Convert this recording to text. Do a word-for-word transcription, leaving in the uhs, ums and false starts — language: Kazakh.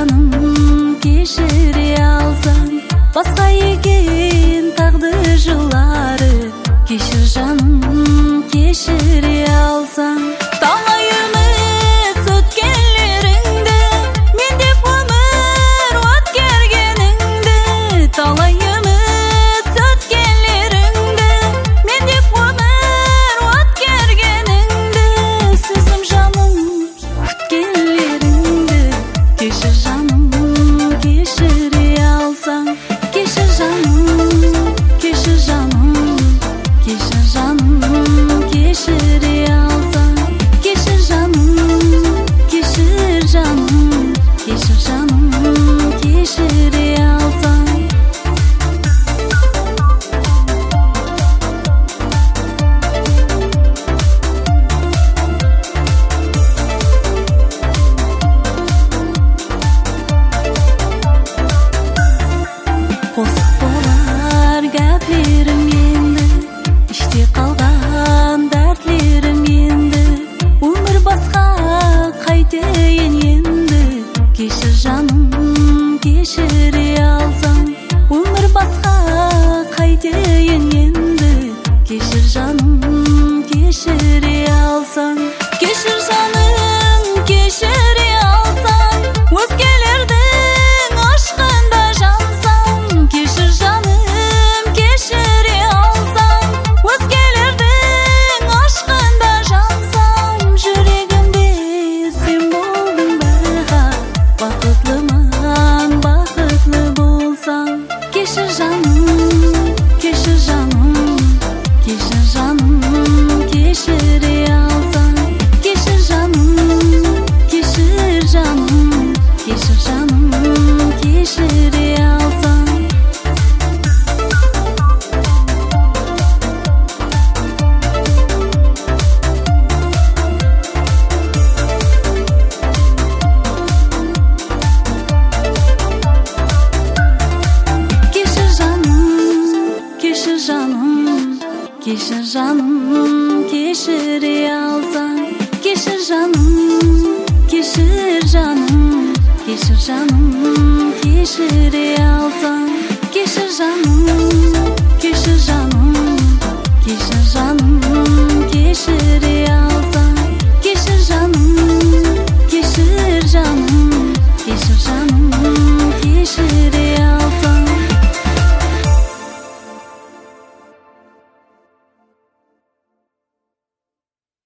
жаным, кешіре алсаң, басқа екен тағдыр жолдары. Кешір жаным, кешіре алсаң, талай үміт өткенлеріңді, мен деп өмір өткергеніңді. Талай үміт өткенлеріңді, мен деп өмір өткергеніңді. Сезім жаным, күткенлеріңді, кешір жаным, кешіре алсаң. Кешір жаным, кешір жаным, кешір жаным, кешіре алсаң. Кешір жаным, кешір жаным, кешір жаным, кешіре алсаң. Қосық болар гәплерім енді, іште қалған дәртлерім енді. Өмір басқа қайтейін енді, кешір жаным, кешіре алсаң. Өмір басқа қайтейін енді, кешір жаным, кешіре алсаң. Кешір жаным, кешіре алсаң, өзгелердің ашқанда жансаң. Кешір жаным, кешіре алсаң, өзгелердің ашқанда жансаң. Жүрегімде сен болдың баға, бақытлымын, бақытлы болсаң. Кешір жаным, кешір жаным, кешір жаным, кешіре алсаң. Кешір жаным, кешір жаным, кешір жаным, кешіре алсаң. Кешір жаным, кешір жаным, кешір жаным, кешіре алсаң. Кешір жаным, кешір жаным, кешір жаным, кешіре алсаң. Кешір жаным.